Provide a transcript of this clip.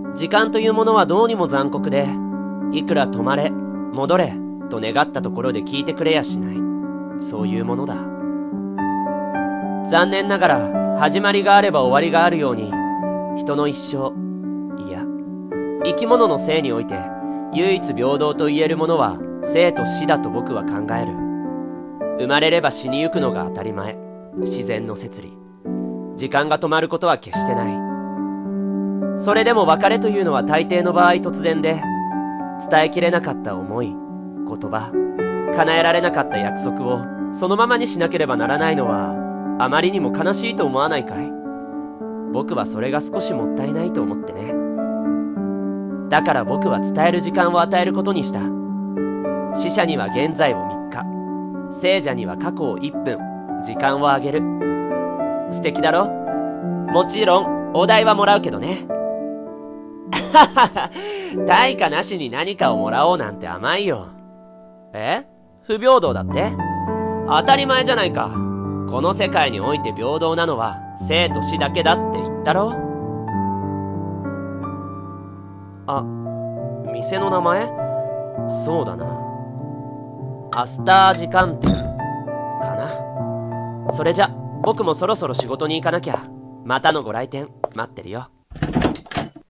時間というものはどうにも残酷で、いくら止まれ、戻れ、と願ったところで聞いてくれやしない。そういうものだ。残念ながら、始まりがあれば終わりがあるように、人の一生、いや、生き物の生において、唯一平等と言えるものは、生と死だと僕は考える。生まれれば死にゆくのが当たり前。自然の摂理。時間が止まることは決してない。それでも別れというのは大抵の場合突然で、伝えきれなかった思い、言葉、叶えられなかった約束をそのままにしなければならないのはあまりにも悲しいと思わないかい？僕はそれが少しもったいないと思ってね。だから僕は伝える時間を与えることにした。死者には現在を3日、生者には過去を1分、時間をあげる。素敵だろ？もちろんお題はもらうけどね。対価なしに何かをもらおうなんて甘いよ。不平等だって？当たり前じゃないか。この世界において平等なのは生と死だけだって言ったろ。あ、店の名前？そうだな。アスター時間店かな。それじゃ僕もそろそろ仕事に行かなきゃ。またのご来店待ってるよ。